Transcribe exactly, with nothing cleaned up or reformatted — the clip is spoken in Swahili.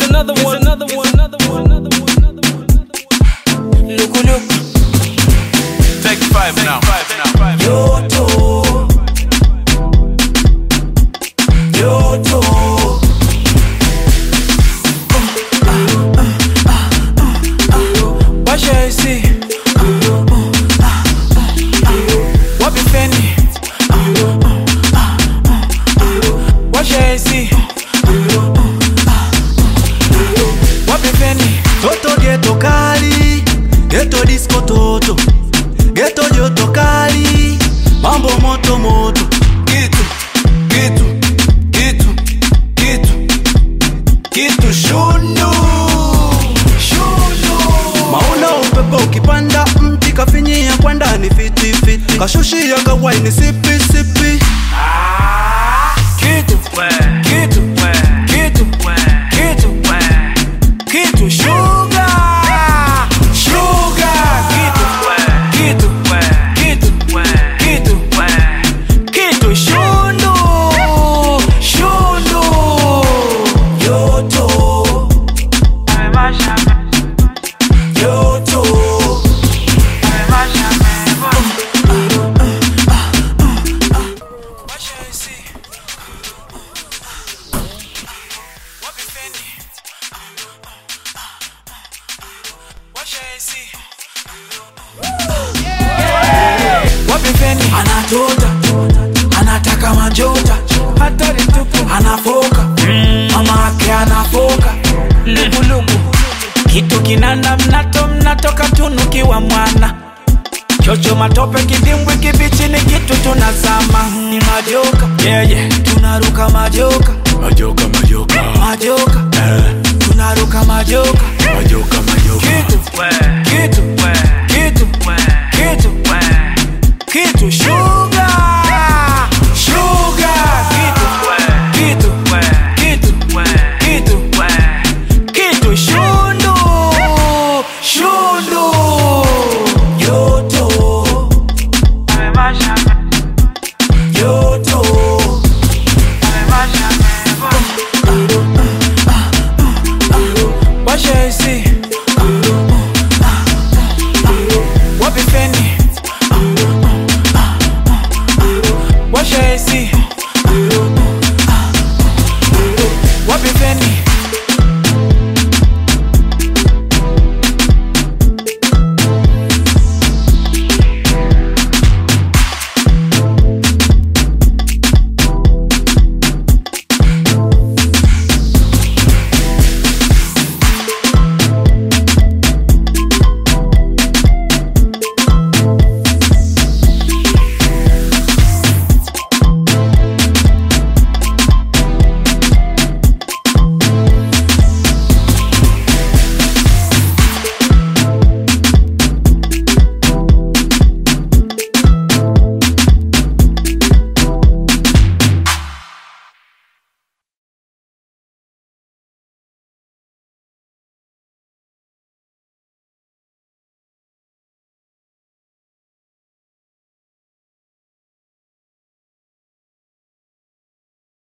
another one, another one, another one, another one, another one. Look, look. Take five now. Yoto, Yoto. What shall I say? What be funny? What shall I say? What be funny? Toto ghetto kali, ghetto disco toto, ghetto joto kali, mambo moto moto. Kitu, kitu, kitu, kitu, kitu shunu, shunu. Mauna upepo ukipanda mti kafinyia kwa ndani fiti fiti, kashushi ya kawaini sipi sipi. Kitu, kitu, kitu, kitu, kitu sugar, sugar. Kitu, kitu, kitu, kitu, kitu shundu, shundu. Yoto, Yoto. What shall I say? What be funny? What shall I say? What be funny? Anatota, anataka majota, hatari tupu, anafoka, mama ake anafoka. Lugu lugu, kitu kinanda mnato mnatoka tunukiwa mwana. Chocho matope kidimbwi kibichi ni kitu tunazama. Ni majoka, yeah yeah, tunaruka majoka. Majoka, majoka.